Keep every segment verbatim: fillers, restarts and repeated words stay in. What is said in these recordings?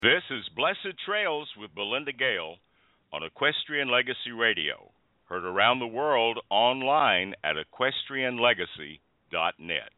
This is Blessed Trails with Belinda Gale on Equestrian Legacy Radio, heard around the world online at equestrian legacy dot net.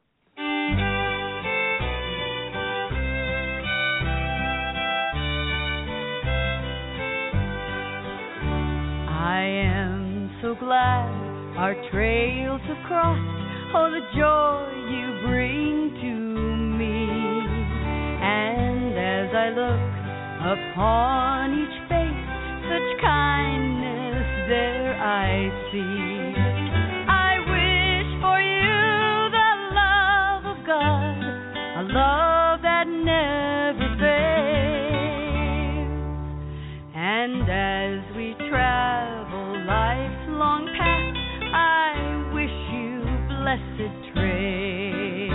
I am so glad our trails have crossed. Oh, the joy you bring to me. And as I look upon each face, such kindness there I see. I wish for you the love of God, a love that never fails. And as we travel life's long path, I wish you blessed trails.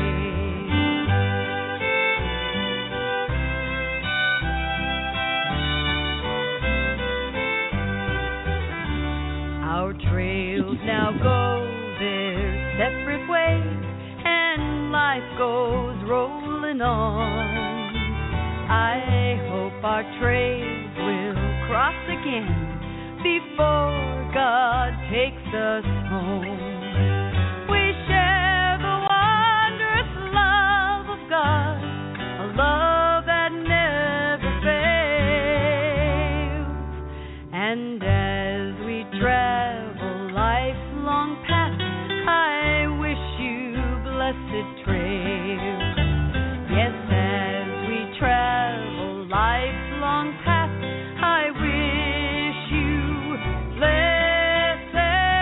Our trails now go their separate ways, and life goes rolling on. I hope our trails will cross again before God takes us home. We share the wondrous love of God, a love that never fails. And as we travel life's long path, I wish you blessed trails. Yes, as we travel life's long path, I wish you blessed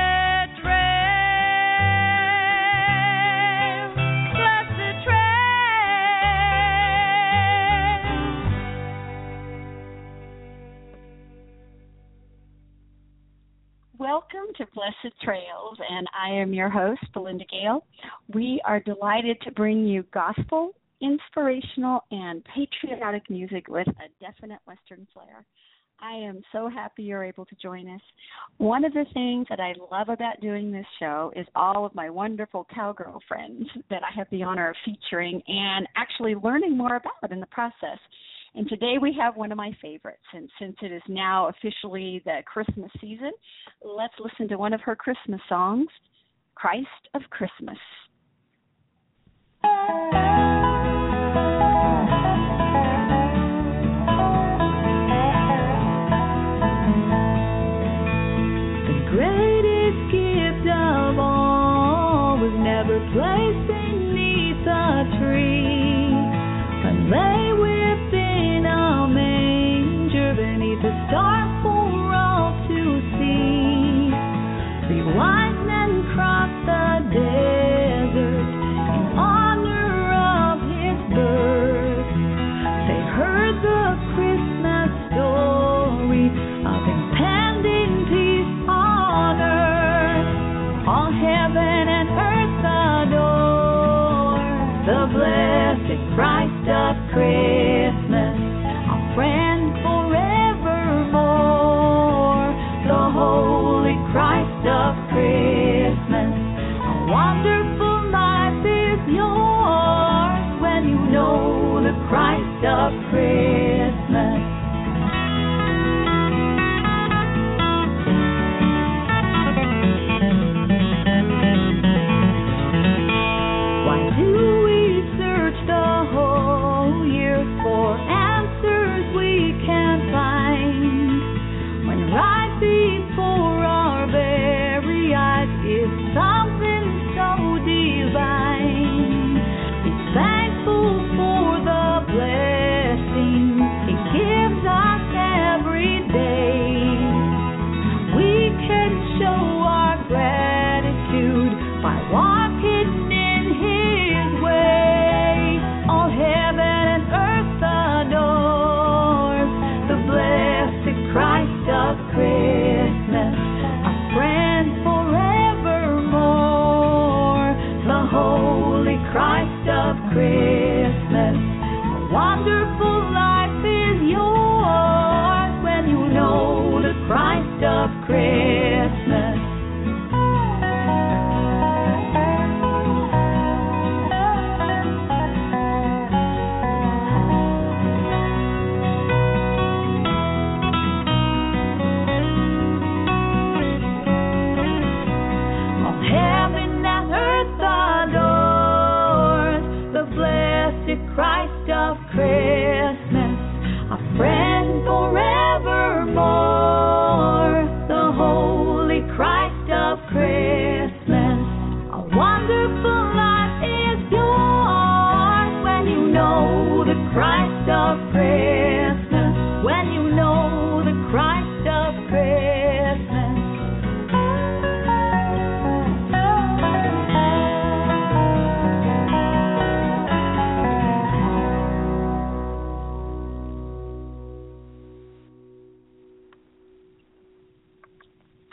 trails. Blessed trails. Welcome to Blessed Trails, and I am your host, Belinda Gale. We are delighted to bring you gospel, inspirational, and patriotic music with a definite Western flair. I am so happy you're able to join us. One of the things that I love about doing this show is all of my wonderful cowgirl friends that I have the honor of featuring and actually learning more about in the process. And today we have one of my favorites, and since it is now officially the Christmas season, let's listen to one of her Christmas songs, Christ of Christmas. The greatest gift of all was never placed beneath a tree, but lay within a manger beneath a star for all to see. Three wise men crossed the desert in honor of his birth. They heard the Christmas story of impending peace on earth. All heaven and earth adore the blessed Christ of Christmas, our friend forevermore. The holy Christ of Christmas, a wonderful life is yours when you know the Christ of Christmas.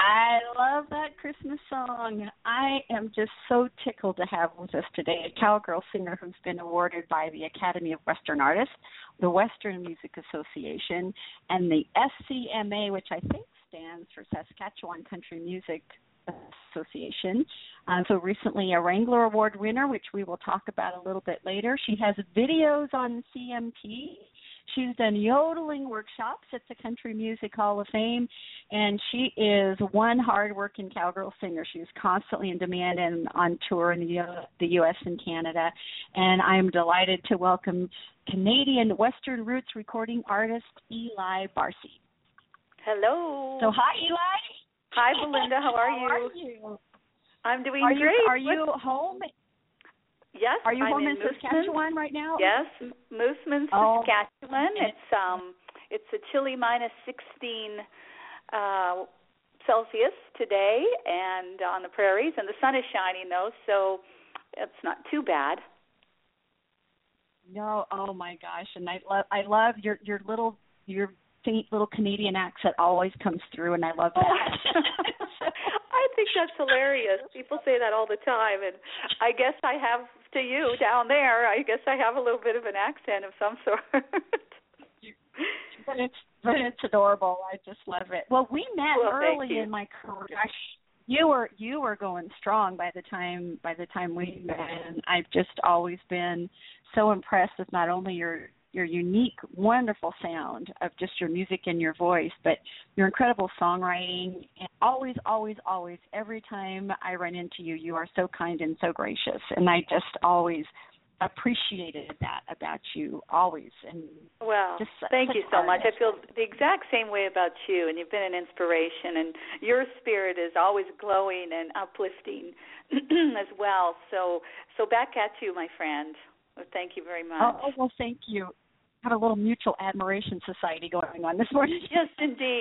I love that Christmas song. I am just so tickled to have with us today a cowgirl singer who's been awarded by the Academy of Western Artists, the Western Music Association, and the S C M A, which I think stands for Saskatchewan Country Music Association. Uh, so recently a Wrangler Award winner, which we will talk about a little bit later. She has videos on C M T. She's done yodeling workshops at the Country Music Hall of Fame, and she is one hard-working cowgirl singer. She's constantly in demand and on tour in the, U- the U S and Canada. And I'm delighted to welcome Canadian Western Roots recording artist Eli Barcy. Hello. So hi, Eli. Hi, Belinda. How are How you? are you? I'm doing are great. You, are you what? home? Yes, Are you I'm home in, in Saskatchewan right now? Yes, Mooseman, Oh. Saskatchewan. It's um, it's a chilly minus sixteen uh, Celsius today, and on the prairies, and the sun is shining though, so it's not too bad. No, oh my gosh, and I love I love your your little your faint little Canadian accent always comes through, and I love that. I think that's hilarious. People say that all the time, and I guess I have to you down there. I guess I have a little bit of an accent of some sort. but it's but it's adorable. I just love it. Well, we met well, early in my career. Gosh, you were you were going strong by the time by the time we met, and I've just always been so impressed with not only your your unique, wonderful sound of just your music and your voice, but your incredible songwriting. And always, always, always, every time I run into you, you are so kind and so gracious. And I just always appreciated that about you, always. And well, just thank you so much. artist. I feel the exact same way about you, and you've been an inspiration, and your spirit is always glowing and uplifting as well. So, so back at you, my friend. Well, thank you very much. Oh, well, thank you. Have a little mutual admiration society going on this morning. Yes, indeed.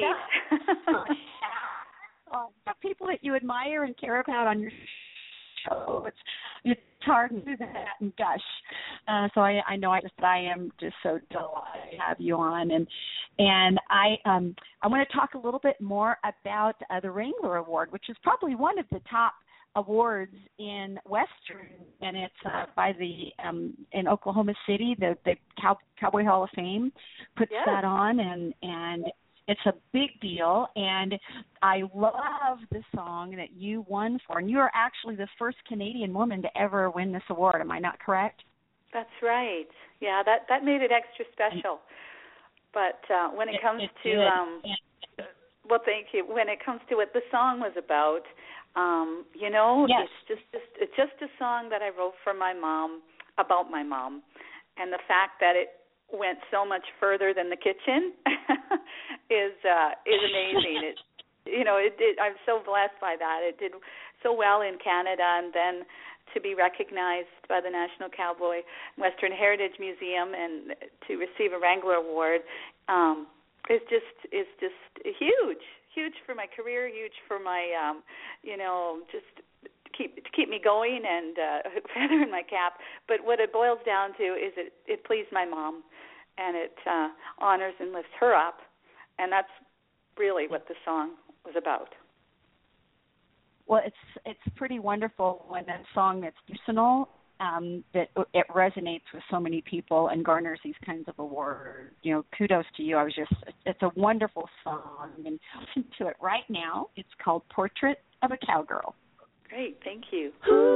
uh, people that you admire and care about on your show. It's it's hard to do that and gush. Uh, so I, I know I just I am just so delighted to have you on, and and I um I want to talk a little bit more about uh, the Wrangler Award, which is probably one of the top awards in Western, and it's uh, by the um, in Oklahoma City. The the Cow, Cowboy Hall of Fame puts yes. that on, and and it's a big deal. And I love the song that you won for, and you are actually the first Canadian woman to ever win this award. Am I not correct? That's right. Yeah, that that made it extra special. But uh, when it, it comes it to did. um, well, thank you. When it comes to what the song was about. Um, you know, yes. it's just, just it's just a song that I wrote for my mom, about my mom, and the fact that it went so much further than the kitchen is uh, is amazing. It, you know, it did. I'm so blessed by that. It did so well in Canada, and then to be recognized by the National Cowboy Western Heritage Museum and to receive a Wrangler Award um, is just is just huge. Huge for my career, huge for my, um, you know, just keep to keep me going and uh, feather in my cap. But what it boils down to is it, it pleased my mom, and it uh, honors and lifts her up, and that's really what the song was about. Well, it's it's pretty wonderful when a song that's personal, um, that it resonates with so many people and garners these kinds of awards. You know, kudos to you. I was just, it's a wonderful song, and listen to it right now. It's called Portrait of a Cowgirl. Great, thank you.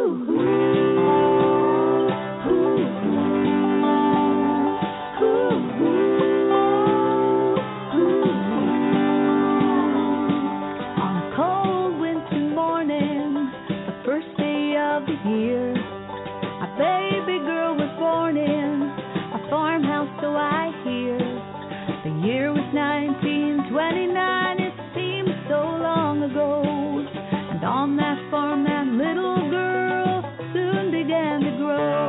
On a cold winter morning, the first day of the year, a baby girl was born in a farmhouse, so I hear. The year was nineteen twenty-nine, it seemed so long ago. And on that farm, that little girl soon began to grow.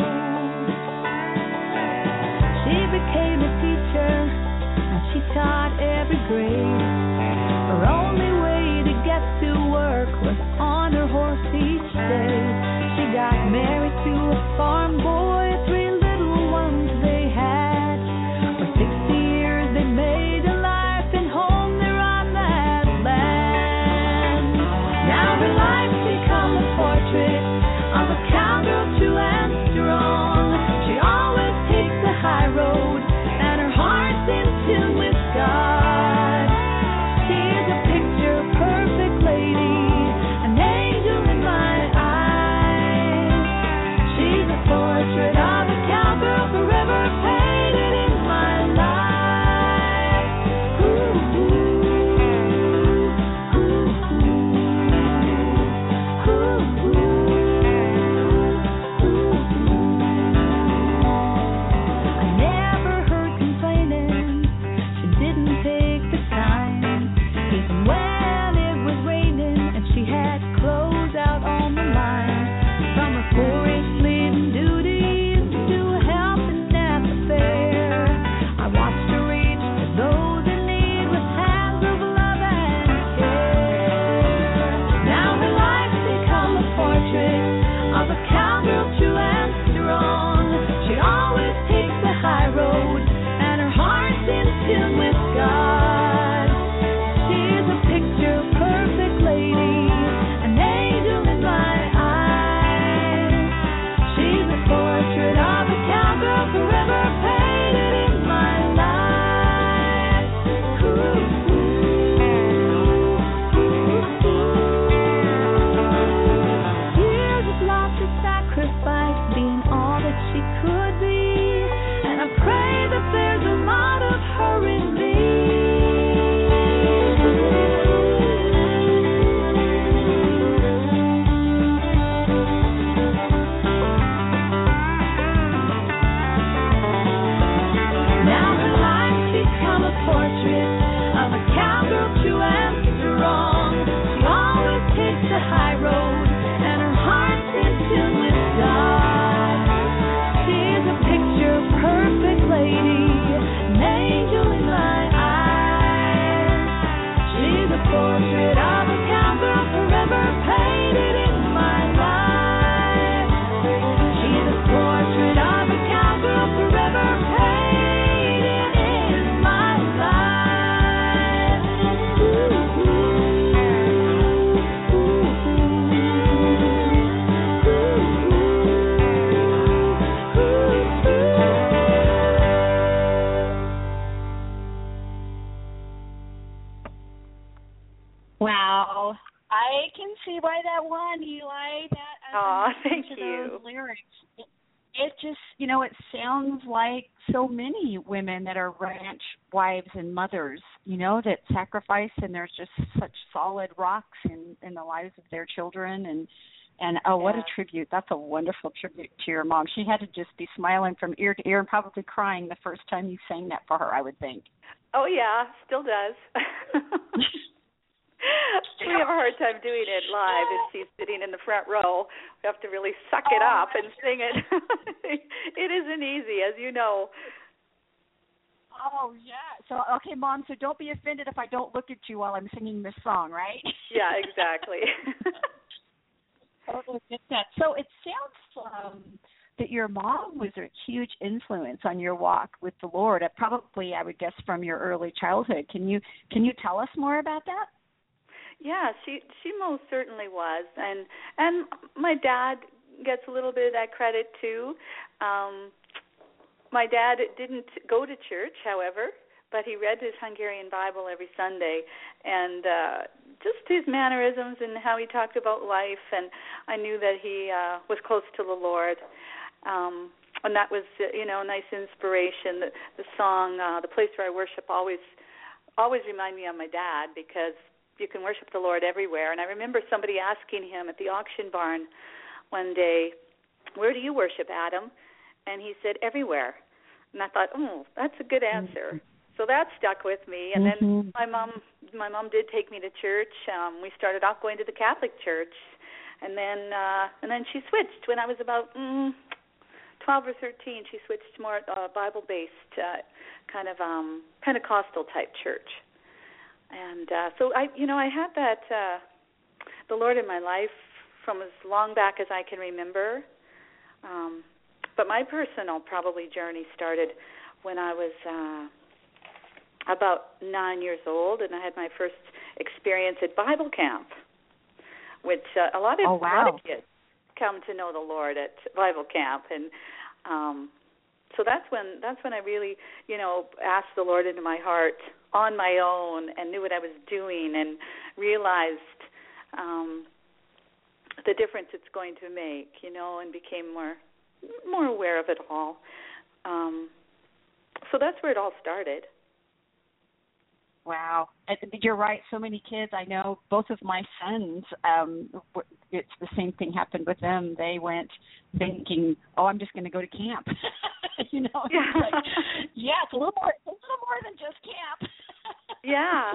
She became a teacher, and she taught every grade. Her only way to get to work was on her horse each day. She got married to a farm boy, three little ones they had. For sixty years they made a life and home there on that land. Oh, I can see why that one, Eli. That Oh, as thank to you. those lyrics, it, it just, you know, it sounds like so many women that are ranch wives and mothers, you know, that sacrifice, and there's just such solid rocks in, in the lives of their children. And, and oh, what Yeah. a tribute. That's a wonderful tribute to your mom. She had to just be smiling from ear to ear and probably crying the first time you sang that for her, I would think. Oh, yeah, still does. We have a hard time doing it live if she's sitting in the front row. We have to really suck it Oh, up and sing it. It isn't easy, as you know. Oh, yeah. So, okay, Mom, so don't be offended if I don't look at you while I'm singing this song, right? Yeah, exactly. Totally get that. So it sounds um, that your mom was a huge influence on your walk with the Lord, uh, probably, I would guess, from your early childhood. Can you can you tell us more about that? Yeah, she she most certainly was, and and my dad gets a little bit of that credit too. Um, my dad didn't go to church, however, but he read his Hungarian Bible every Sunday, and uh, just his mannerisms and how he talked about life, and I knew that he uh, was close to the Lord. Um, and that was, uh, you know, a nice inspiration. The, the song, uh, "The Place Where I Worship," always always remind me of my dad, because you can worship the Lord everywhere. And I remember somebody asking him at the auction barn one day, "Where do you worship, Adam?" And he said, "Everywhere." And I thought, oh, that's a good answer. Mm-hmm. So that stuck with me. And mm-hmm. then my mom, my mom did take me to church. Um, we started off going to the Catholic church, and then uh, and then she switched when I was about mm, twelve or thirteen. She switched to more uh, Bible-based, uh, kind of um, Pentecostal type church. And uh, so I, you know, I had that uh, the Lord in my life from as long back as I can remember. Um, but my personal probably journey started when I was uh, about nine years old, and I had my first experience at Bible camp, which uh, a lot of oh, wow. a lot of kids come to know the Lord at Bible camp, and um, so that's when that's when I really, you know, asked the Lord into my heart on my own and knew what I was doing and realized um, the difference it's going to make, you know, and became more more aware of it all. Um, so that's where it all started. Wow. You're right. So many kids. I know both of my sons, um, it's the same thing happened with them. They went thinking, oh, I'm just going to go to camp. you know, yeah. It's like, yeah, it's a little more, it's a little more than just camp. yeah.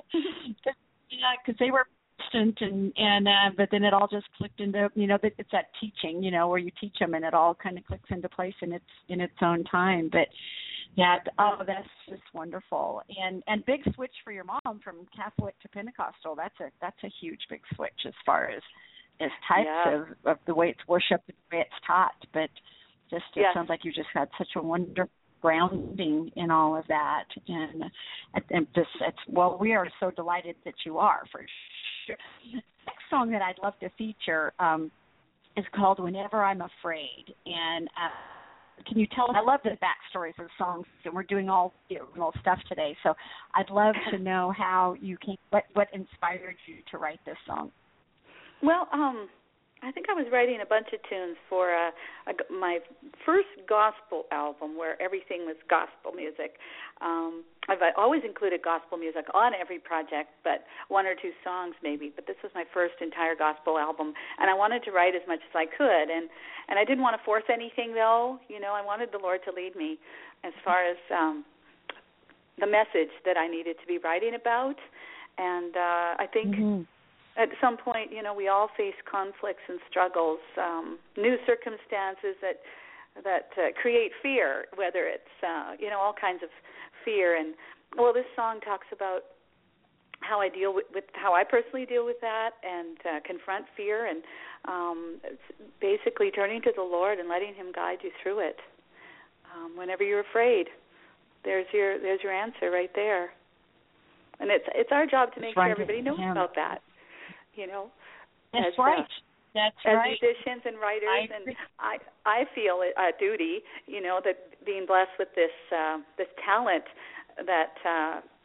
yeah, because they were distant, and and uh, but then it all just clicked into, you know, it's that teaching, you know, where you teach them and it all kind of clicks into place in its in its own time. But yeah, oh, that's just wonderful. And and big switch for your mom from Catholic to Pentecostal. That's a that's a huge big switch as far as as types yeah. of, of the way it's worshipped, the way it's taught. But just it yes. sounds like you just had such a wonderful grounding in all of that. And and this it's well, we are so delighted that you are, for sure. The next song that I'd love to feature um, is called "Whenever I'm Afraid," and uh, can you tell us? I love the backstories of songs, and we're doing all the original stuff today. So I'd love to know how you came, what what inspired you to write this song. Well, um, I think I was writing a bunch of tunes for uh, a, my first gospel album, where everything was gospel music. Um, I've always included gospel music on every project, but one or two songs maybe. But this was my first entire gospel album, and I wanted to write as much as I could. And, and I didn't want to force anything, though. You know, I wanted the Lord to lead me as far as um, the message that I needed to be writing about. And uh, I think... Mm-hmm. At some point, you know, we all face conflicts and struggles, um, new circumstances that that uh, create fear, whether it's, uh, you know, all kinds of fear. And, well, this song talks about how I deal with, with how I personally deal with that and uh, confront fear, and um, it's basically turning to the Lord and letting Him guide you through it. Um, whenever you're afraid, there's your there's your answer right there. And it's it's our job to make sure everybody knows about that. You know, that's as, right. Uh, that's as right. musicians and writers, I and I I feel a duty, you know, that being blessed with this uh, this talent that uh,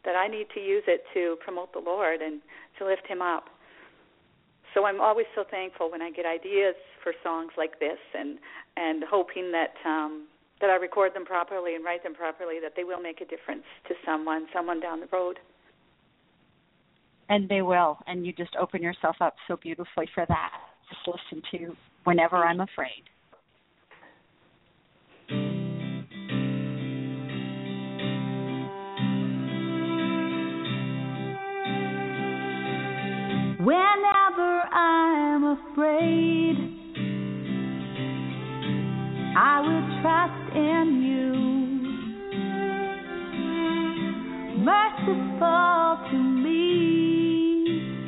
that I need to use it to promote the Lord and to lift him up. So I'm always so thankful when I get ideas for songs like this, and and hoping that um, that I record them properly and write them properly, that they will make a difference to someone, someone down the road. And they will, and you just open yourself up so beautifully for that. Just listen to Whenever I'm Afraid. Whenever I'm afraid, I will trust in you, merciful to me.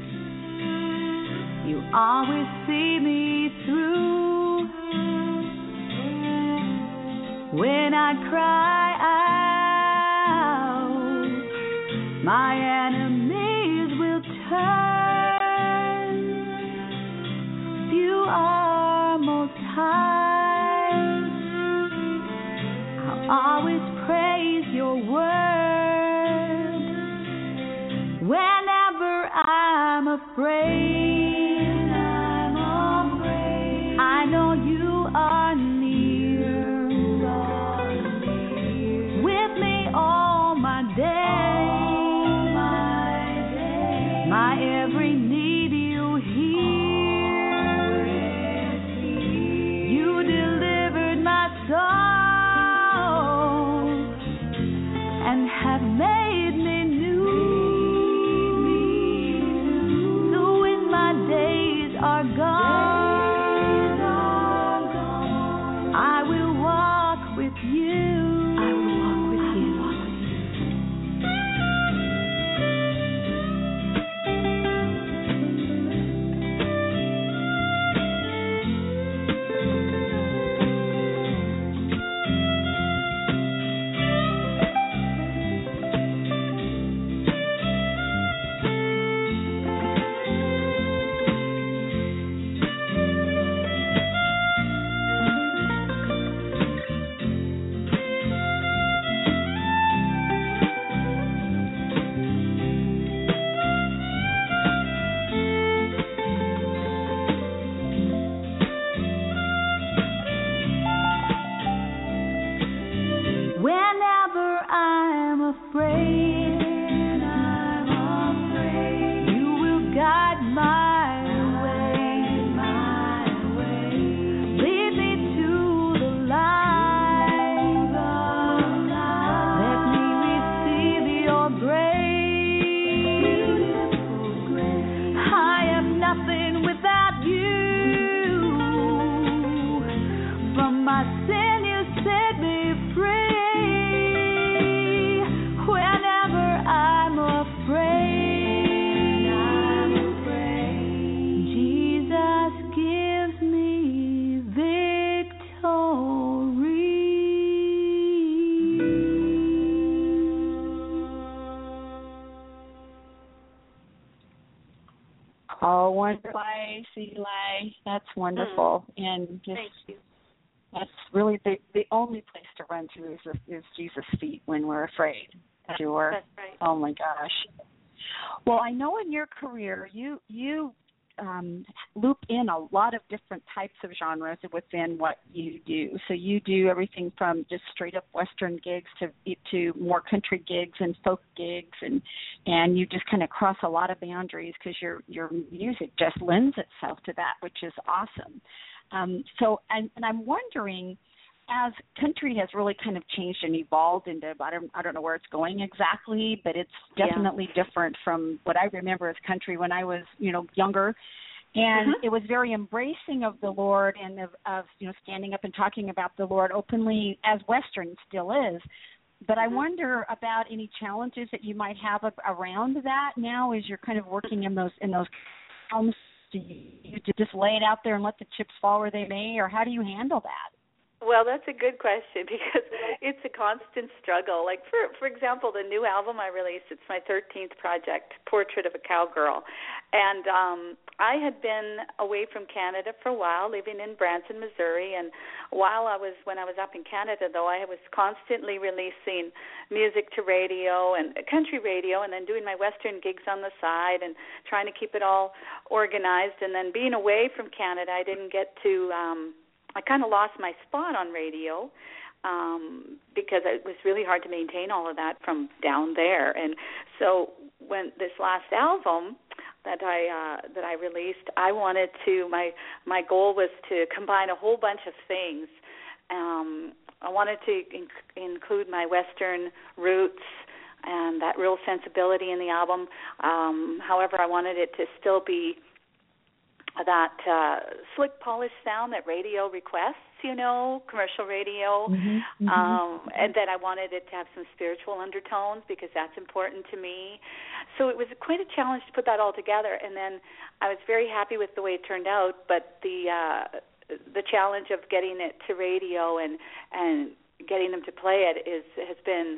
You always see me through. When I cry out, my enemies will turn. You are most high. I'll always praise your word. Whenever I'm afraid, I'm afraid. I know you are near, with me all my days, my every need you hear. You delivered my soul and have made me new. So when my days are gone, I will walk with you. I will walk with you. Whenever I'm afraid, I'm afraid, you will guide my way, my way. Lead me to the light, let me receive your grace. I am nothing without you. From my sin you set me free. Oh, wonderful, Eli. That's wonderful. Mm. And just, Thank you. That's really the the only place to run to is is Jesus' feet when we're afraid. Sure. That's right. Oh my gosh. Well, I know in your career you you um, loop in a lot of different types of genres within what you do. So you do everything from just straight up Western gigs to to more country gigs and folk gigs, and and you just kind of cross a lot of boundaries because your your music just lends itself to that, which is awesome. Um, so, and, and I'm wondering, as country has really kind of changed and evolved into, I don't, I don't know where it's going exactly, but it's definitely yeah. different from what I remember as country when I was, you know, younger. And mm-hmm. it was very embracing of the Lord and of, of, you know, standing up and talking about the Lord openly, as Western still is. But mm-hmm. I wonder about any challenges that you might have around that now as you're kind of working in those in those realms. Do you just lay it out there and let the chips fall where they may, or how do you handle that? Well, that's a good question because it's a constant struggle. Like, for for example, the new album I released, it's my thirteenth project, Portrait of a Cowgirl. And um, I had been away from Canada for a while, living in Branson, Missouri. And while I was, when I was up in Canada, though, I was constantly releasing music to radio and country radio, and then doing my Western gigs on the side and trying to keep it all organized. And then being away from Canada, I didn't get to... Um, I kind of lost my spot on radio um, because it was really hard to maintain all of that from down there. And so when this last album that I uh, that I released, I wanted to my my goal was to combine a whole bunch of things. Um, I wanted to inc- include my Western roots and that real sensibility in the album. Um, however, I wanted it to still be that uh, slick, polished sound that radio requests, you know, commercial radio, mm-hmm, mm-hmm. Um, and then I wanted it to have some spiritual undertones because that's important to me. So it was quite a challenge to put that all together, and then I was very happy with the way it turned out, but the uh, the challenge of getting it to radio and, and getting them to play it is has been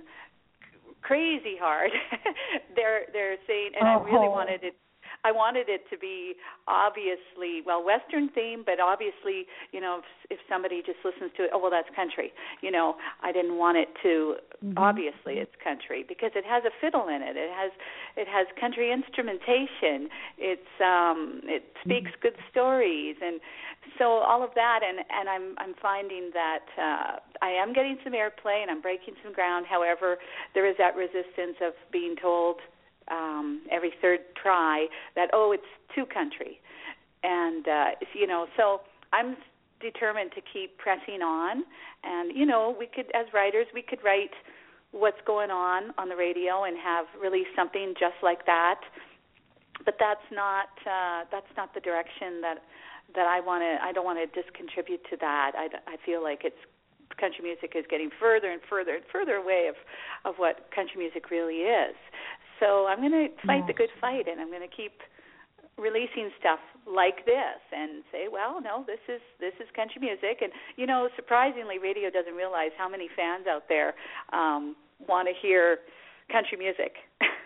crazy hard. they're they're saying, and oh. I really wanted it I wanted it to be obviously, well, Western theme, but obviously, you know, if, if somebody just listens to it, oh, well, that's country. You know, I didn't want it to, mm-hmm. obviously it's country because it has a fiddle in it. It has it has country instrumentation. It's um, it speaks mm-hmm. good stories. And so all of that, and, and I'm, I'm finding that uh, I am getting some airplay and I'm breaking some ground. However, there is that resistance of being told Um, every third try that, oh, it's too country. And, uh, you know, so I'm determined to keep pressing on. And, you know, we could, as writers, we could write what's going on on the radio and have release something just like that. But that's not uh, that's not the direction that that I want to, I don't want to just contribute to that. I, I feel like it's, country music is getting further and further and further away of, of what country music really is. So I'm going to fight yes. the good fight, and I'm going to keep releasing stuff like this and say, well, no, this is this is country music. And, you know, surprisingly, radio doesn't realize how many fans out there um, want to hear country music.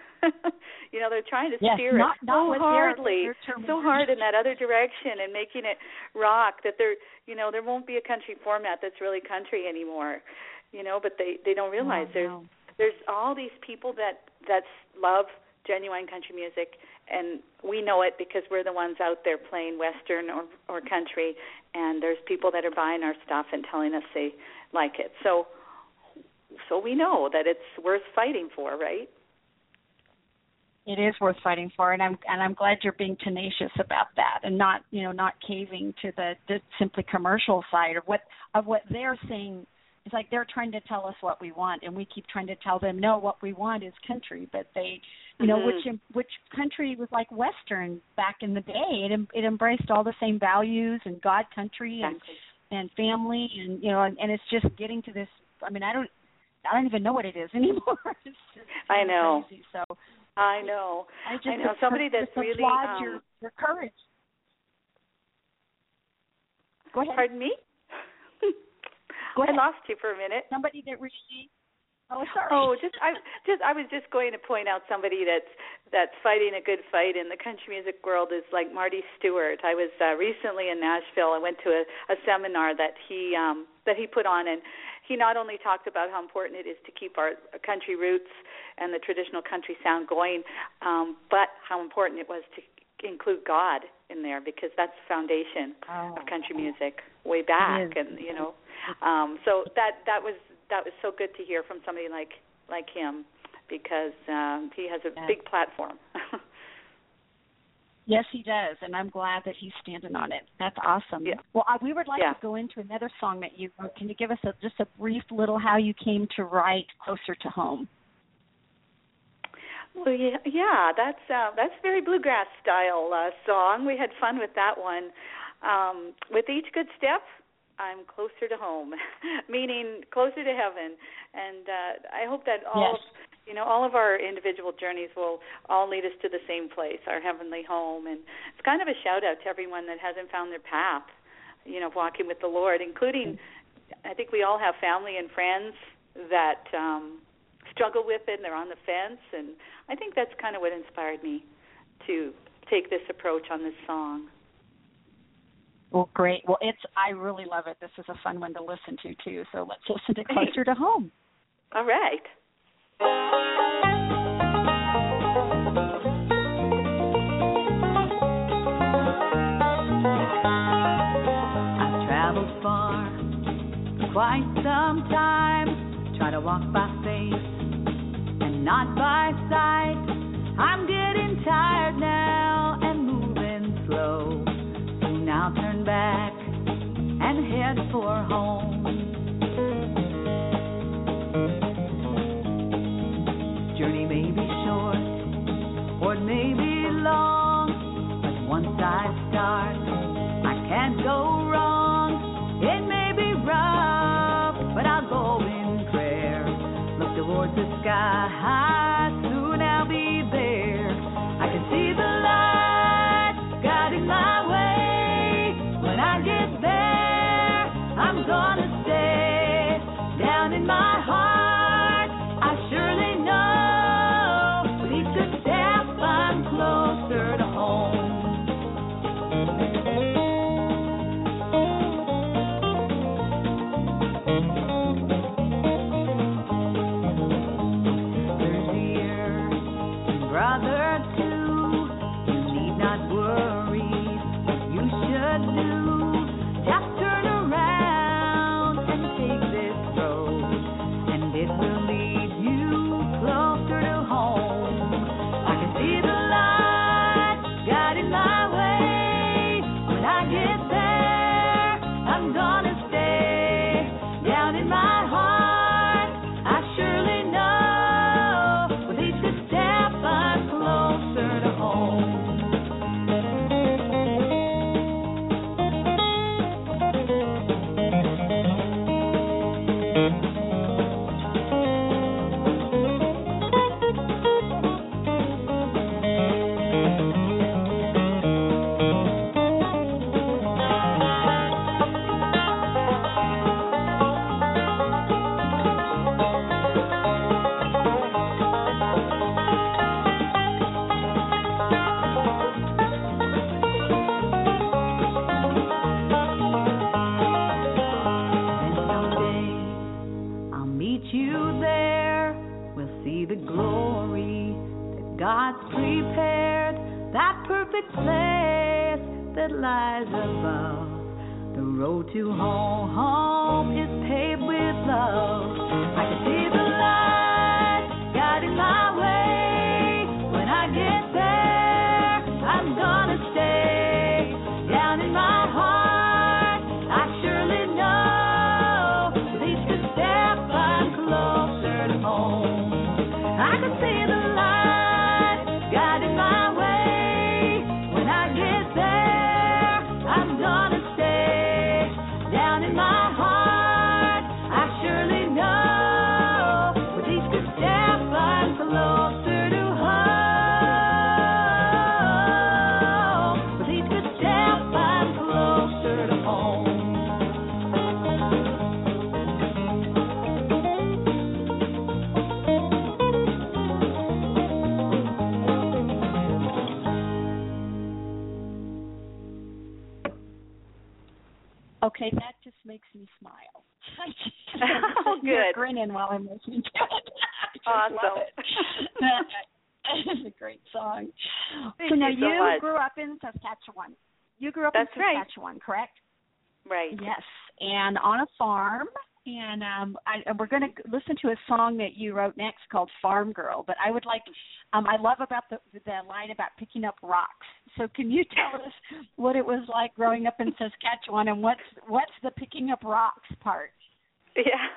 You know, they're trying to yes, steer not, it so not hardly, so hard in that other direction and making it rock that there, you know, there won't be a country format that's really country anymore, you know, but they, they don't realize oh, there's no. there's all these people that, that love genuine country music, and we know it because we're the ones out there playing Western or, or country, and there's people that are buying our stuff and telling us they like it. So so we know that it's worth fighting for, right? It is worth fighting for, and I'm and I'm glad you're being tenacious about that, and not you know not caving to the, the simply commercial side of what of what they're saying. It's like they're trying to tell us what we want, and we keep trying to tell them, no, what we want is country. But they, you know, mm-hmm. which which country was like Western back in the day. It it embraced all the same values and God, country, and exactly. and family, and you know, and, and it's just getting to this. I mean, I don't I don't even know what it is anymore. It's just I know. Crazy, so I know. I just I know somebody that's really um, your your courage. Go ahead. Pardon me? Go ahead. I lost you for a minute. Somebody that really. Oh, sorry. Oh, just I just I was just going to point out somebody that's that's fighting a good fight in the country music world is like Marty Stewart. I was uh, recently in Nashville. I went to a, a seminar that he um, that he put on, and he not only talked about how important it is to keep our country roots and the traditional country sound going, um, but how important it was to include God in there because that's the foundation oh. of country music way back, and you know, um, so that that was. That was so good to hear from somebody like like him because um, he has a yes. big platform. Yes, he does, and I'm glad that he's standing on it. That's awesome. Yeah. Well, I, we would like yeah. to go into another song that you wrote. Can you give us a, just a brief little how you came to write Closer to Home? Well, yeah, yeah that's uh, that's a very bluegrass style uh, song. We had fun with that one. Um, with each good step, I'm closer to home, meaning closer to heaven. And uh, I hope that all yes. of, you know, all of our individual journeys will all lead us to the same place, our heavenly home. And it's kind of a shout out to everyone that hasn't found their path, you know, walking with the Lord, including I think we all have family and friends that um, struggle with it and they're on the fence, and I think that's kind of what inspired me to take this approach on this song. Well, great. Well, it's I really love it. This is a fun one to listen to, too, so let's listen to Closer to Home. All right. I've traveled far, quite some time, try to walk by faith and not by sight. I'm getting tired now and moving slow, soon I'll turn back and head for home. Journey may be short or it may be long, but once I start, I can't go wrong. It may be rough, but I'll go in prayer. Look towards the sky, soon I'll be there. I can see the light guiding my way. When I get there, I'm gonna stay down in my heart. I surely know with each good step I'm closer to home. Sisters dear, brother too, you need not worry, you should do. Just turn around and take this road, and it will lead you closer to home. I can see the light guiding my way. When I get there, I'm gonna stay down in my heart. I surely know with each good step I'm closer to home. And someday I'll meet you there. We'll see the glory that God's prepared, that perfect place that lies above. The road to home is paved with love. I can see the light guiding my way. When I get there, I'm gonna stay down in my heart. I surely know with each good step I'm closer to home. I can see the light guiding my way. When I get there, I'm gonna stay down in my heart. I surely know with each good step I'm closer to home. With each good step I'm closer to home. Okay, that just makes me smile. Oh, You're good. grinning while I'm listening to it. I just Awesome. love it. It's a great song. Thank so now you so much. grew up in Saskatchewan. You grew up That's in right. Saskatchewan, correct? Right. Yes, and on a farm. And um, I, and we're going to listen to a song that you wrote next called Farm Girl. But I would like, um, I love about the the line about picking up rocks. So can you tell us what it was like growing up in Saskatchewan, and what's what's the picking up rocks part? Yeah.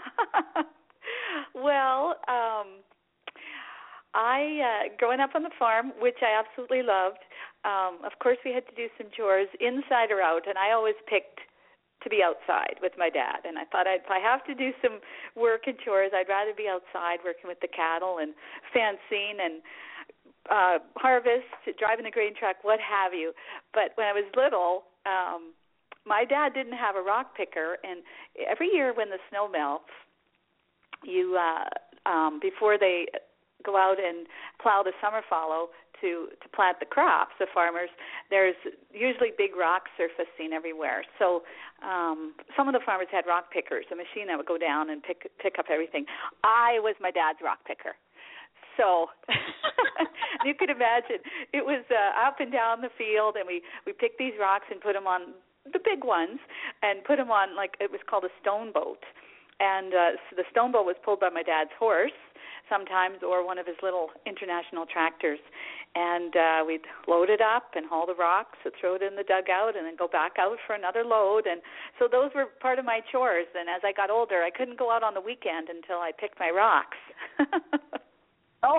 Well, um, I uh, growing up on the farm, which I absolutely loved. Um, of course, we had to do some chores inside or out, and I always picked to be outside with my dad. And I thought I'd, if I have to do some work and chores, I'd rather be outside working with the cattle and fencing and uh, harvest, driving the grain truck, what have you. But when I was little, um, my dad didn't have a rock picker, and every year when the snow melts, you uh, um, before they go out and plow the summer fallow to to plant the crops, the farmers, there's usually big rock surfacing everywhere. So um, some of the farmers had rock pickers, a machine that would go down and pick pick up everything. I was my dad's rock picker. So you could imagine it was uh, up and down the field, and we, we picked these rocks and put them on the big ones and put them on, like, it was called a stone boat. And uh, so the stone boat was pulled by my dad's horse sometimes, or one of his little international tractors. And uh, we'd load it up and haul the rocks and throw it in the dugout and then go back out for another load. And so those were part of my chores. And as I got older, I couldn't go out on the weekend until I picked my rocks. Oh,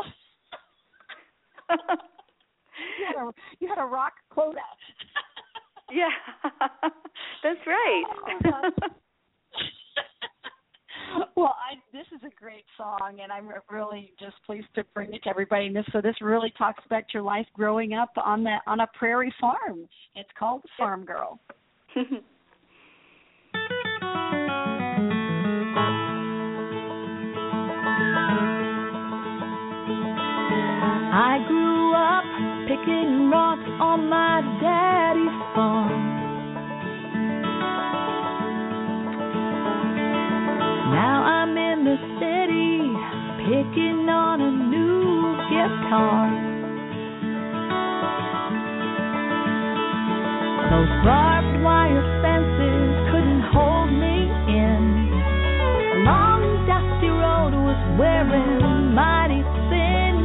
you had a you had a rock quota. Yeah, that's right. Oh, well, I, this is a great song, and I'm really just pleased to bring it to everybody. And this, so this really talks about your life growing up on that on a prairie farm. It's called Farm Girl. I grew up picking rocks on my daddy's farm. Now I'm in the city picking on a new guitar. Those barbed wire fences couldn't hold me in. A long dusty road was wearing mighty thin.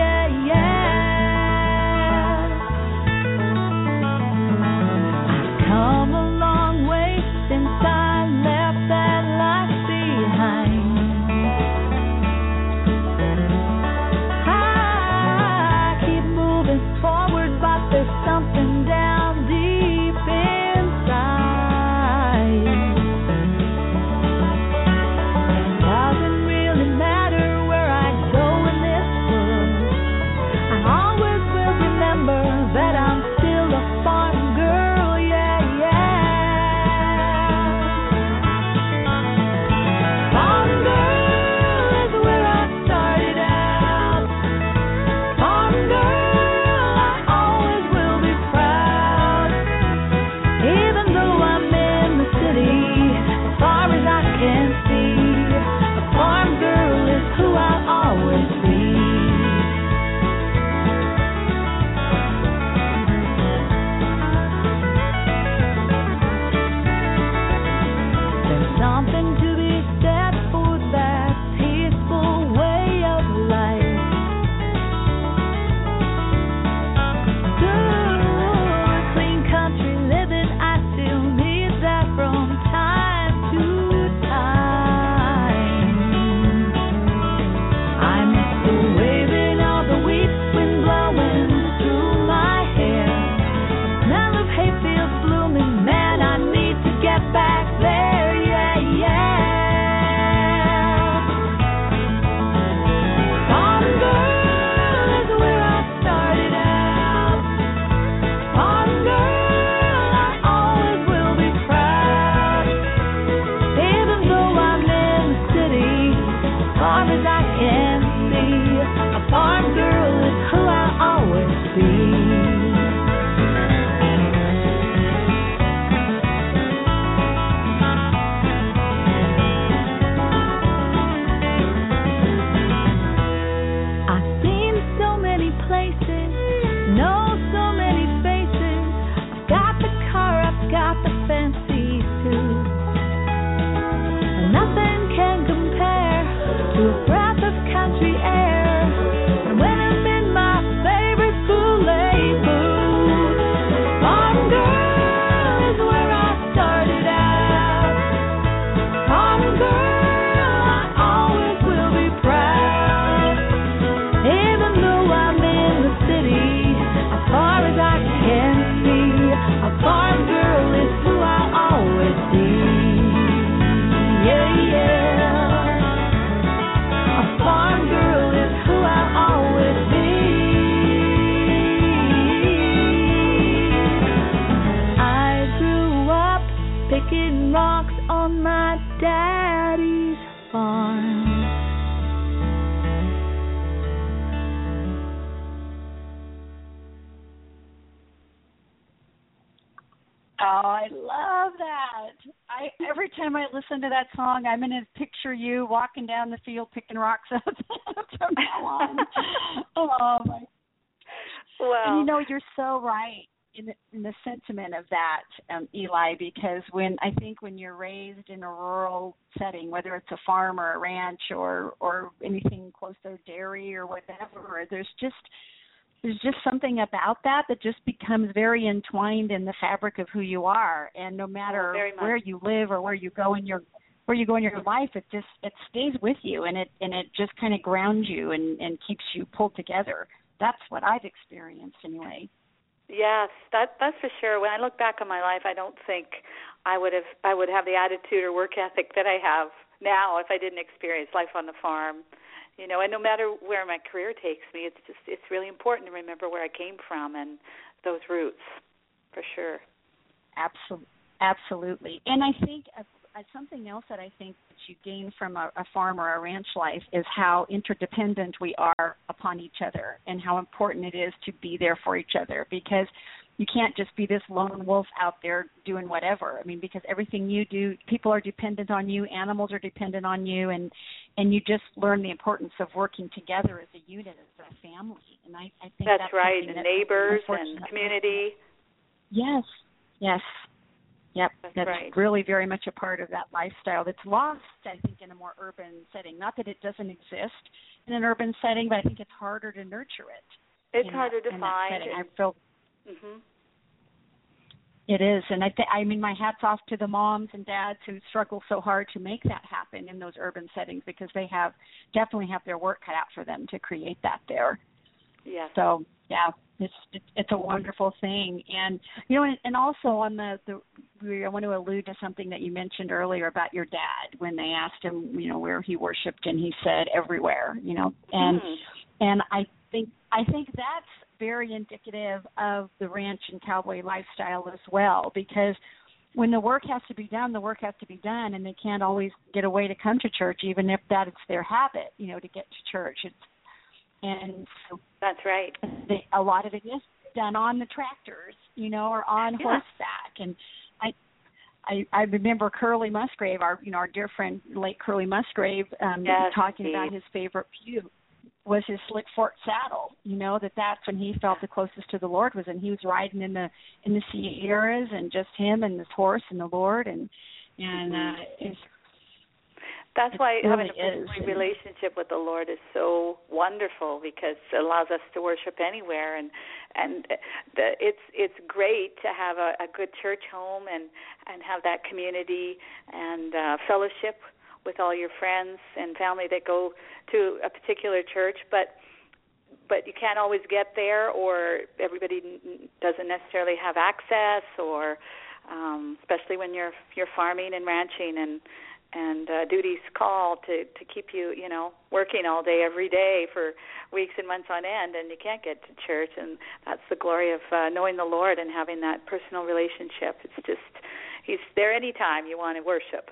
Come a long way since I left that life behind. I keep moving forward, but there's something down deep inside. Oh, I love that. I every time I listen to that song, I'm going to picture you walking down the field picking rocks up from now on. Oh my. Well, and you know, you're so right in the, in the sentiment of that, um, Eli, because when I think when you're raised in a rural setting, whether it's a farm or a ranch or or anything close to dairy or whatever, there's just There's just something about that that just becomes very entwined in the fabric of who you are, and no matter oh, where you live or where you go in your where you go in your life, it just it stays with you, and it and it just kind of grounds you and, and keeps you pulled together. That's what I've experienced anyway. Yes, that that's for sure. When I look back on my life, I don't think I would have I would have the attitude or work ethic that I have now if I didn't experience life on the farm. You know, and no matter where my career takes me, it's just it's really important to remember where I came from and those roots, for sure. Absolutely, absolutely. And I think uh, something else that I think that you gain from a, a farm or a ranch life is how interdependent we are upon each other, and how important it is to be there for each other, because you can't just be this lone wolf out there doing whatever. I mean, because everything you do, people are dependent on you, animals are dependent on you, and and you just learn the importance of working together as a unit, as a family. And I, I think that's, that's right, and that's neighbors and community. Yes, yes, yep. That's, that's right. really very much a part of that lifestyle that's lost, I think, in a more urban setting. Not that it doesn't exist in an urban setting, but I think it's harder to nurture it. It's harder that, to find. I feel. Mm-hmm. It is, and I th- I mean, my hat's off to the moms and dads who struggle so hard to make that happen in those urban settings, because they have definitely have their work cut out for them to create that there. Yes. So yeah, it's it's, it's a wonderful thing, and you know, and, and also on the the I want to allude to something that you mentioned earlier about your dad when they asked him, you know, where he worshipped, and he said everywhere, you know, and mm. and I think I think that's very indicative of the ranch and cowboy lifestyle as well, because when the work has to be done, the work has to be done, and they can't always get away to come to church, even if that is their habit, you know, to get to church. It's, and so that's right. They, a lot of it is done on the tractors, you know, or on yeah. horseback. And I, I, I remember Curly Musgrave, our, you know, our dear friend, late Curly Musgrave, um, yes, talking indeed. about his favorite pew was his slick fork saddle, you know, that that's when he felt the closest to the Lord was, and he was riding in the in the Sierras, and just him and his horse and the Lord, and and mm-hmm. uh, it's, that's it why really having a personal relationship with the Lord is so wonderful, because it allows us to worship anywhere, and and the, it's it's great to have a, a good church home and and have that community and uh, fellowship with all your friends and family that go to a particular church, but but you can't always get there, or everybody doesn't necessarily have access, or um, especially when you're you're farming and ranching, and and uh, duties call to to keep you you know working all day every day for weeks and months on end, and you can't get to church, and that's the glory of uh, knowing the Lord and having that personal relationship. It's just He's there anytime you want to worship.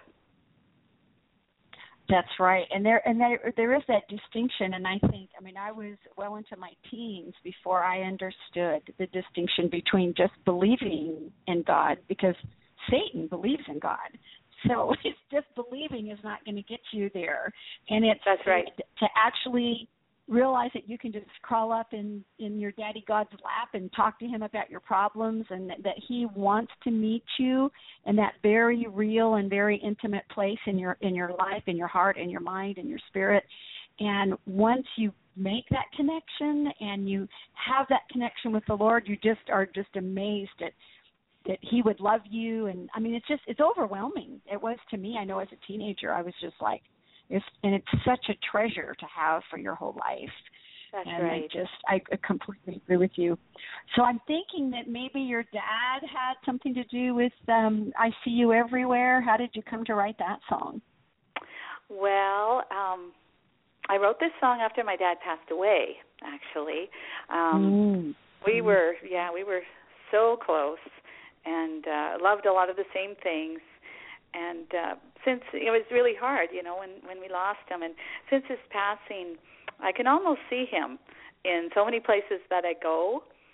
That's right, and there and there there is that distinction, and I think I mean I was well into my teens before I understood the distinction between just believing in God, because Satan believes in God, so it's just believing is not going to get you there, and it's that's right to actually realize that you can just crawl up in, in your daddy God's lap and talk to him about your problems, and that, that he wants to meet you in that very real and very intimate place in your in your life, in your heart, in your mind, in your spirit. And once you make that connection and you have that connection with the Lord, you just are just amazed at that he would love you. And I mean, it's just, it's overwhelming. It was to me. I know as a teenager, I was just like, It's, and it's such a treasure to have for your whole life. That's and right. I just, I completely agree with you. So I'm thinking that maybe your dad had something to do with um, I See You Everywhere. How did you come to write that song? Well, um, I wrote this song after my dad passed away, actually. Um, mm. We were, yeah, we were so close, and uh, loved a lot of the same things. And uh, since it was really hard, you know, when, when we lost him, and since his passing, I can almost see him in so many places that I go.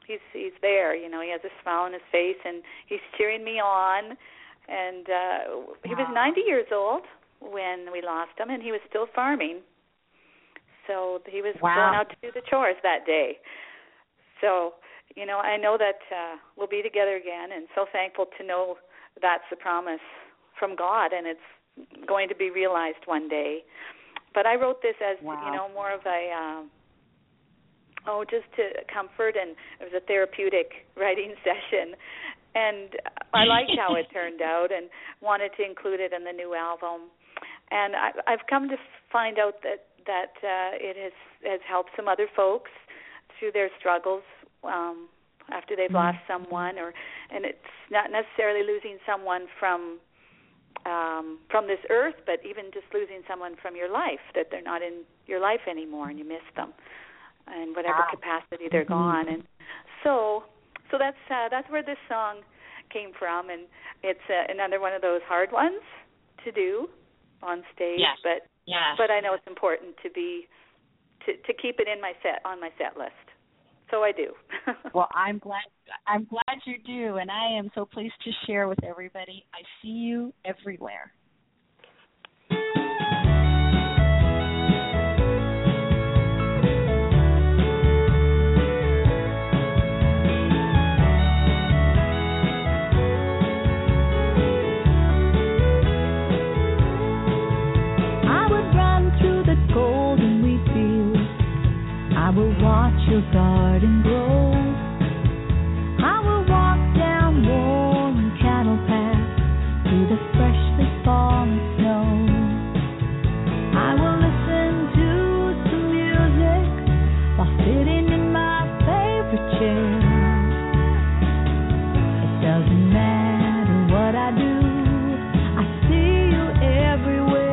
he's he's there. You know, he has a smile on his face, and he's cheering me on. And uh, he was ninety years old when we lost him, and he was still farming. So he was wow. going out to do the chores that day. So, you know, I know that uh, we'll be together again, and so thankful to know that's the promise from God, and it's going to be realized one day. But I wrote this as, wow. you know, more of a, um, oh, just to comfort, and it was a therapeutic writing session. And I liked how it turned out and wanted to include it in the new album. And I, I've come to find out that, that uh, it has, has helped some other folks through their struggles um, after they've mm-hmm. lost someone, or and it's not necessarily losing someone from um, from this earth, but even just losing someone from your life, that they're not in your life anymore and you miss them in whatever ah. capacity they're mm-hmm. gone. And so so that's uh, that's where this song came from, and it's uh, another one of those hard ones to do on stage, yes. but yes. but I know it's important to be to, to keep it in my set on my set list. So I do. Well, I'm glad I'm glad you do, and I am so pleased to share with everybody. I see you everywhere. I would run through the golden wheat fields. I will watch your garden grow. I will walk down warm cattle paths through the freshly fallen snow. I will listen to some music while sitting in my favorite chair. It doesn't matter what I do, I see you everywhere.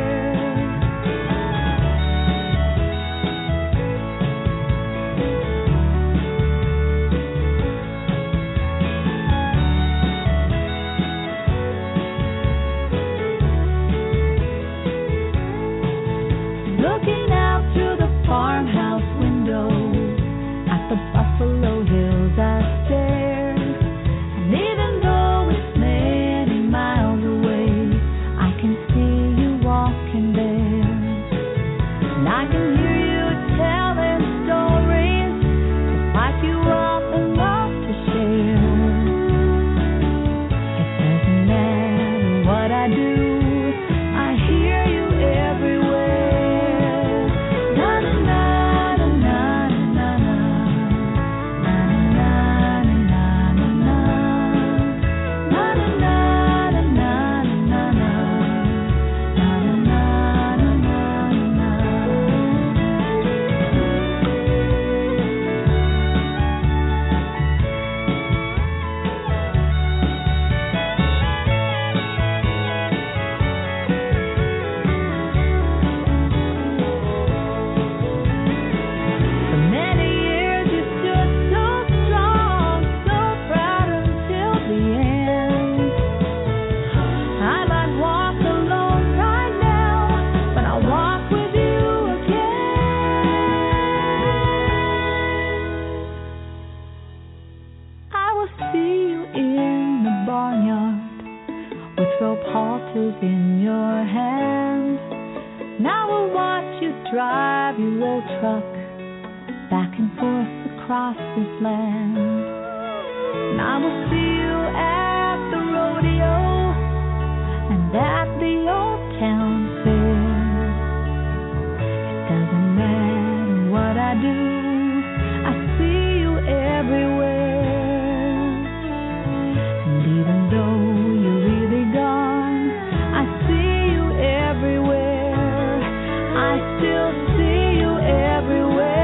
Looking out through the farmhouse window at the Buffalo Hills I stare. And even though it's many miles away, I can see you walking there. And I can hear you telling stories just like you often love to share. It doesn't matter what I do, I hear you everywhere. In your hand, now we'll watch you drive your old truck back and forth across this land. And I will see you at the rodeo and at the old town fair. It doesn't matter what I do, I see you everywhere. And even though you're really gone, I see you everywhere. I still see you everywhere.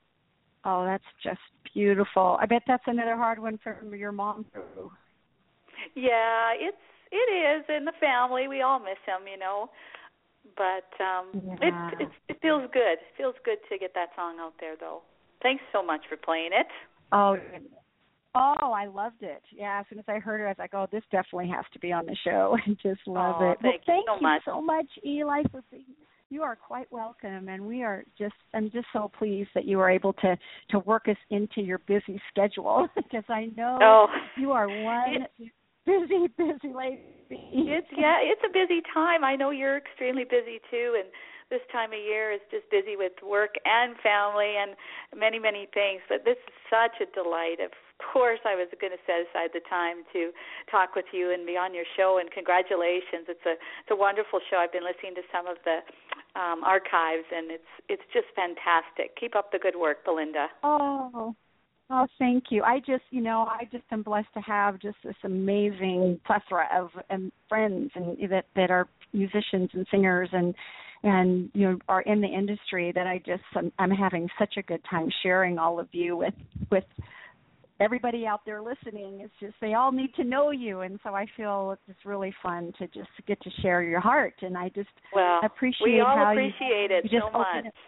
Oh, that's just beautiful. I bet that's another hard one for your mom too. Yeah, it's it is in the family. We all miss him, you know. But um Yeah. it, it it feels good. It feels good to get that song out there, though. Thanks so much for playing it. Oh, oh, I loved it. Yeah, as soon as I heard it, I was like, oh, this definitely has to be on the show. I just love Oh, it. thank well, you thank so you much. so much, Eli, for being. You are quite welcome, and we are just. I'm just so pleased that you were able to to work us into your busy schedule because I know Oh, you are one it, busy, busy lady. it's yeah, it's a busy time. I know you're extremely busy too, and this time of year is just busy with work and family and many, many things. But this is such a delight. Of course, I was going to set aside the time to talk with you and be on your show. And congratulations! It's a it's a wonderful show. I've been listening to some of the um, archives, and it's it's just fantastic. Keep up the good work, Belinda. Oh. Oh, thank you. I just, you know, I just am blessed to have just this amazing plethora of um, friends and that that are musicians and singers and and you know are in the industry that I just I'm, I'm having such a good time sharing all of you with with everybody out there listening. It's just they all need to know you, and so I feel it's really fun to just get to share your heart, and I just well, appreciate we all how appreciate you, it you just so open much. it.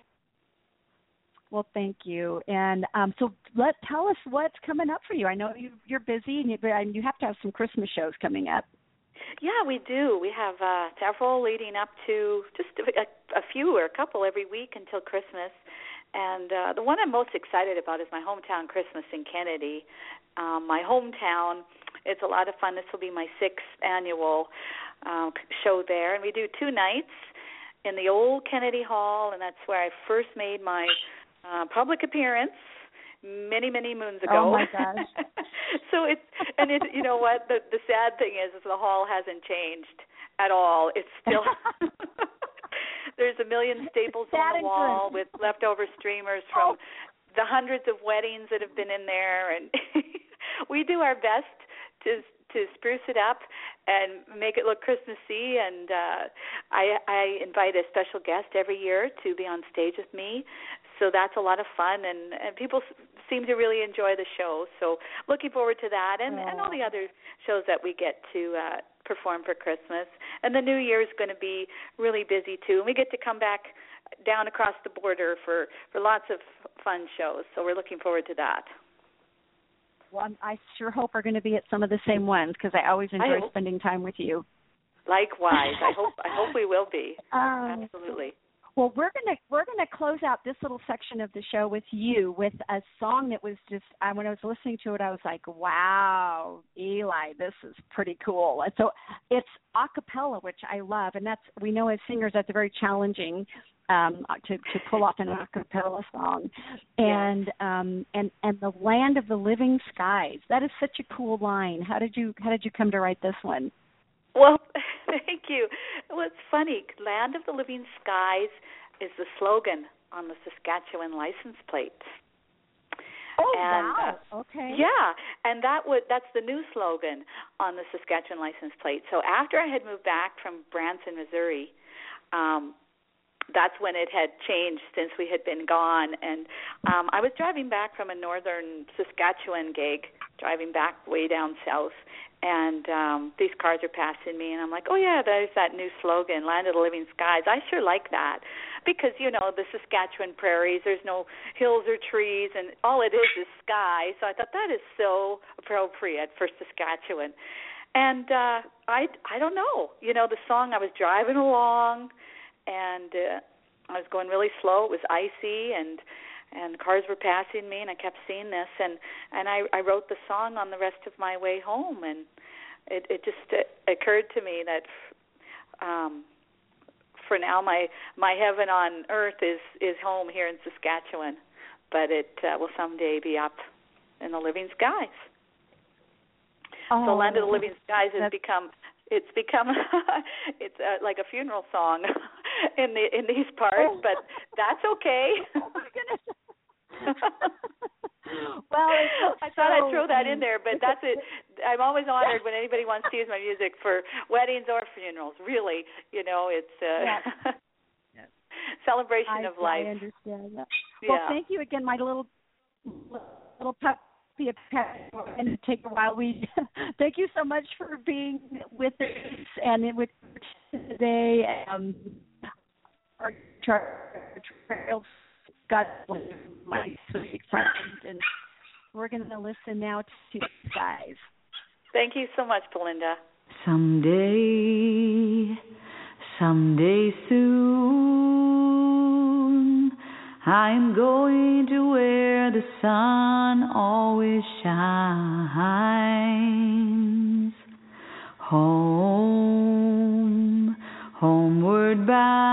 Well, thank you. And um, so let tell us what's coming up for you. I know you, you're busy, and you, and you have to have some Christmas shows coming up. Yeah, we do. We have uh, several leading up to just a, a few or a couple every week until Christmas. And uh, the one I'm most excited about is my hometown Christmas in Kennedy. Um, my hometown, it's a lot of fun. This will be my sixth annual uh, show there. And we do two nights in the old Kennedy Hall, and that's where I first made my uh, public appearance many, many moons ago. Oh my gosh! So it's and it, you know what? The the sad thing is, is the hall hasn't changed at all. It's still there's a million staples Sad on the wall good. with leftover streamers from Oh. the hundreds of weddings that have been in there, and we do our best to to spruce it up and make it look Christmassy. And uh, I, I invite a special guest every year to be on stage with me. So that's a lot of fun, and, and people seem to really enjoy the show. So looking forward to that, and, oh. and all the other shows that we get to uh, perform for Christmas. And the New Year is going to be really busy too, and we get to come back down across the border for, for lots of fun shows. So we're looking forward to that. Well, I'm, I sure hope we're going to be at some of the same ones because I always enjoy spending time with you. Likewise, I hope I hope we will be. Um, Absolutely. Well, we're gonna we're gonna close out this little section of the show with you with a song that was just I, when I was listening to it, I was like, "Wow, Eli, this is pretty cool." And so it's a cappella, which I love, and that's we know as singers that's very challenging um, to to pull off an a cappella song. And um, and and the Land of the Living Skies. That is such a cool line. How did you how did you come to write this one? Well, thank you. Well, it's funny. Land of the Living Skies is the slogan on the Saskatchewan license plate. Oh, and, wow. Uh, okay. Yeah, and that would that's the new slogan on the Saskatchewan license plate. So after I had moved back from Branson, Missouri, um, that's when it had changed since we had been gone. And um, I was driving back from a northern Saskatchewan gig, driving back way down south, and um, these cars are passing me, and I'm like, oh, yeah, there's that new slogan, Land of the Living Skies. I sure like that because, you know, the Saskatchewan prairies, there's no hills or trees, and all it is is sky. So I thought that is so appropriate for Saskatchewan. And uh, I, I don't know. You know, the song, I was driving along, and uh, I was going really slow. It was icy, and and cars were passing me, and I kept seeing this, and and I, I wrote the song on the rest of my way home, and it, it just it occurred to me that um, for now my my heaven on earth is is home here in Saskatchewan, but it uh, will someday be up in the living skies. Oh, the Land of the Living Skies has that's... become it's become it's uh, like a funeral song in the in these parts, but that's okay. Oh my goodness. Well, I thought so, I'd throw that in there, but that's it. I'm always honored when anybody wants to use my music for weddings or funerals. Really, you know, it's a yes. celebration I, of life. I understand that. Yeah. Well, thank you again, my little little pep be a and it'll take a while. We thank you so much for being with us and with today. Um, our trails got my sweet friend, and we're going to listen now to you guys. Thank you so much, Belinda. Someday, someday soon, I'm going to where the sun always shines. Home, homeward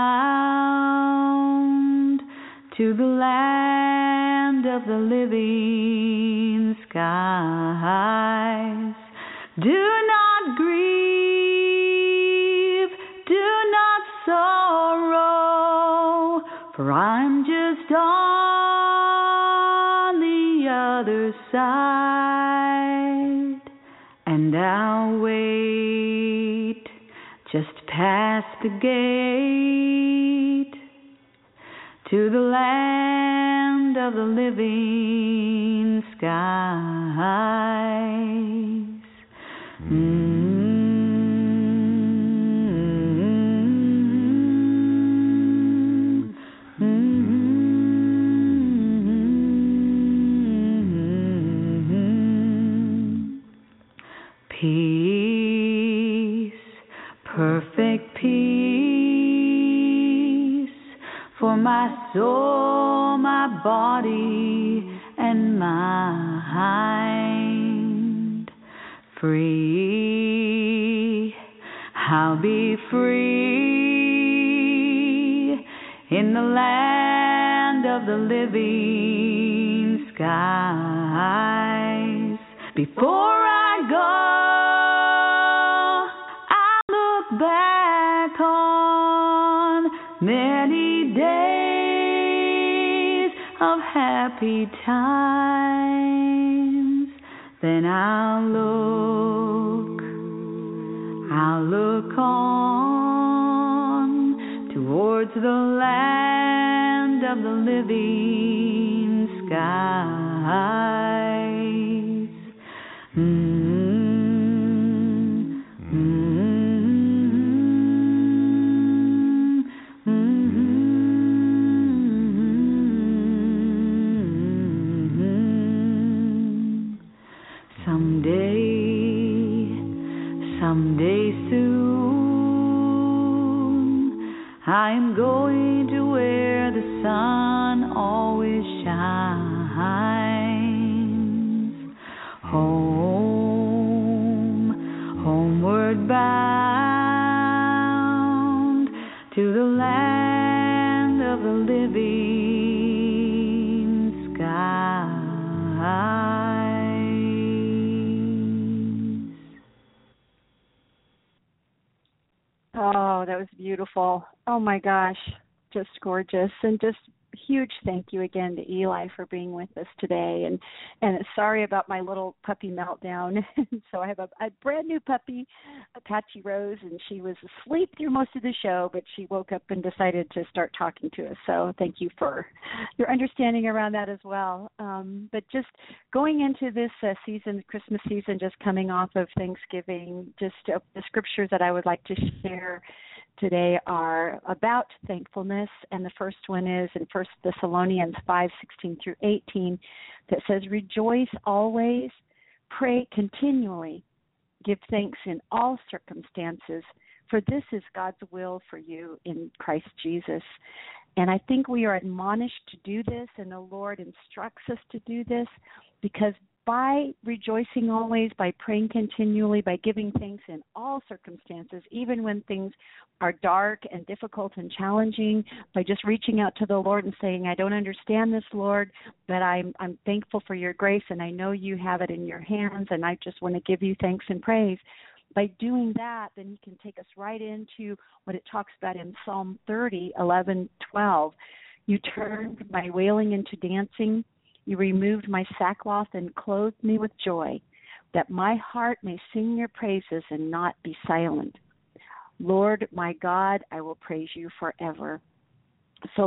bound, to the land of the living skies. Do not grieve, do not sorrow, for I'm just on the other side, and I'll wait just past the gate to the land of the living skies. Mm-hmm. Mm-hmm. Peace, perfect peace, for my soul, my body, and mind. Free, I'll be free in the land of the living skies. Before I go, I look back on many days of happy times. Then I'll look, I'll look on towards the land of the living skies. Mm-hmm. Mm-hmm. Mm-hmm. Someday, someday soon, I'm going to where the sun always shines. Home, homeward bound, to the land of the living skies. Oh, that was beautiful. Oh, my gosh, just gorgeous. And just huge thank you again to Eli for being with us today. And and sorry about my little puppy meltdown. So I have a, a brand new puppy, Apache Rose, and she was asleep through most of the show, but she woke up and decided to start talking to us. So thank you for your understanding around that as well. Um, but just going into this uh, season, Christmas season, just coming off of Thanksgiving, just uh, the scriptures that I would like to share today are about thankfulness, and the first one is in First Thessalonians five sixteen through eighteen that says, "Rejoice always, pray continually, give thanks in all circumstances, for this is God's will for you in Christ Jesus." And I think we are admonished to do this, and the Lord instructs us to do this, because by rejoicing always, by praying continually, by giving thanks in all circumstances, even when things are dark and difficult and challenging, by just reaching out to the Lord and saying, "I don't understand this, Lord, but I'm I'm thankful for your grace, and I know you have it in your hands, and I just want to give you thanks and praise." By doing that, then he can take us right into what it talks about in Psalm thirty, eleven, twelve. "You turned my wailing into dancing. You removed my sackcloth and clothed me with joy, that my heart may sing your praises and not be silent. Lord, my God, I will praise you forever." So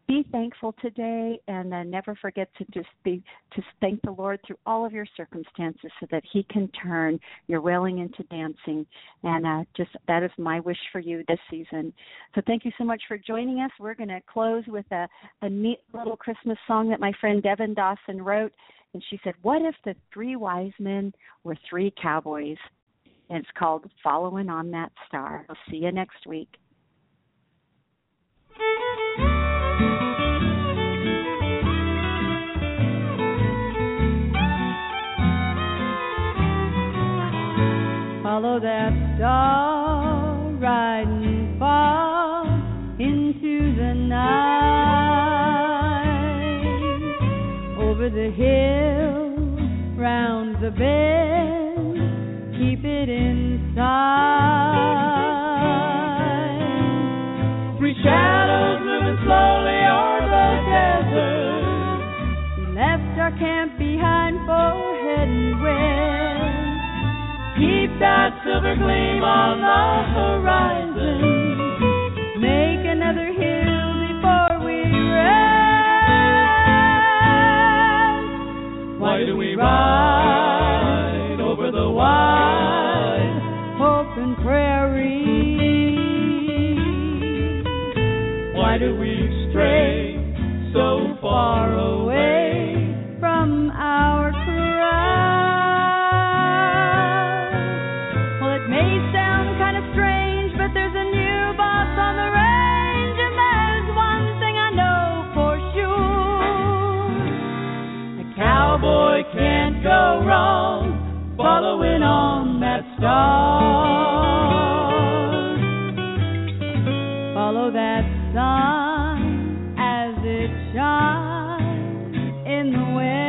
be thankful today, and uh, never forget to just be to thank the Lord through all of your circumstances, so that He can turn your wailing into dancing. And uh, just that is my wish for you this season. So thank you so much for joining us. We're going to close with a, a neat little Christmas song that my friend Devin Dawson wrote, and she said, "What if the three wise men were three cowboys?" And it's called "Following on That Star." I'll see you next week. Follow that star riding far into the night, over the hill, round the bend, keep it in sight. Three shadows moving slowly o'er the desert, we left our camp behind for heading west. Keep that silver gleam on the horizon, make another hill before we rest. Why do we ride over the wide open prairie? Why do we stray so far away from our can't go wrong following on that star. Follow that sun as it shines in the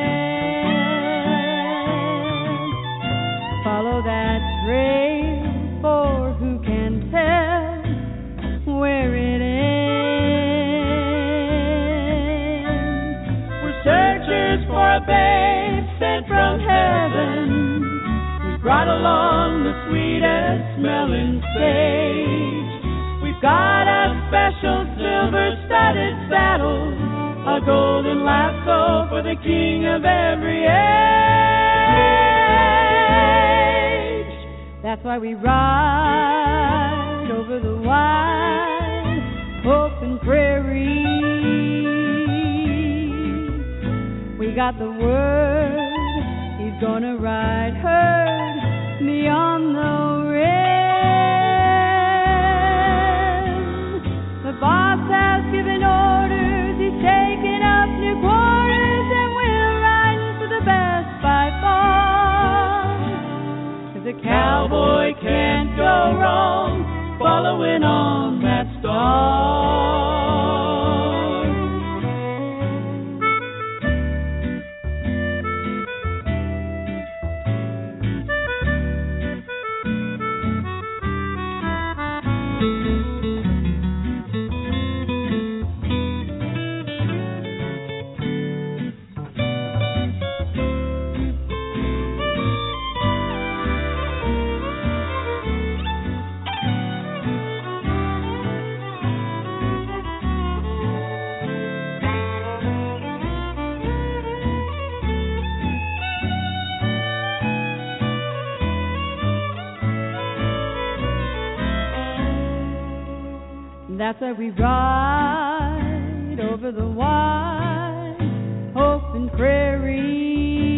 west. Follow that trail, for who can tell where it ends. We're searchers for a babe sent from heaven. We brought along the sweetest smelling sage. We've got a special silver-studded saddle, a golden lasso for the king of every age. That's why we ride over the wide open prairie. We got the word, he's gonna ride herd me on the rim. The boss has given orders, he's taking up new quarters, and we're riding for the best by far. 'Cause a cowboy can't go wrong following on that star. That's why we ride over the wide open prairie.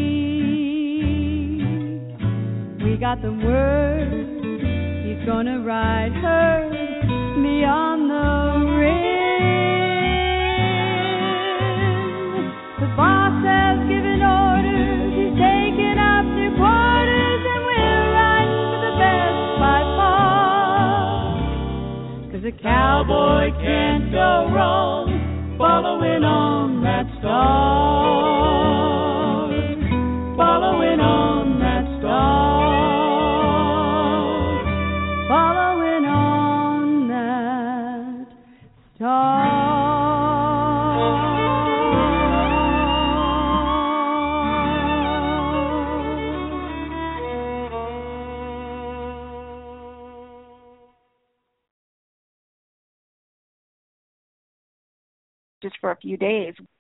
We got the word, he's gonna ride her, me on the rim. The boss has given orders, he's taking up new quarters, and we're riding for the best by far. 'Cause a cowboy can't go wrong following on that star. Following on that star. Following on that star. just for a few days.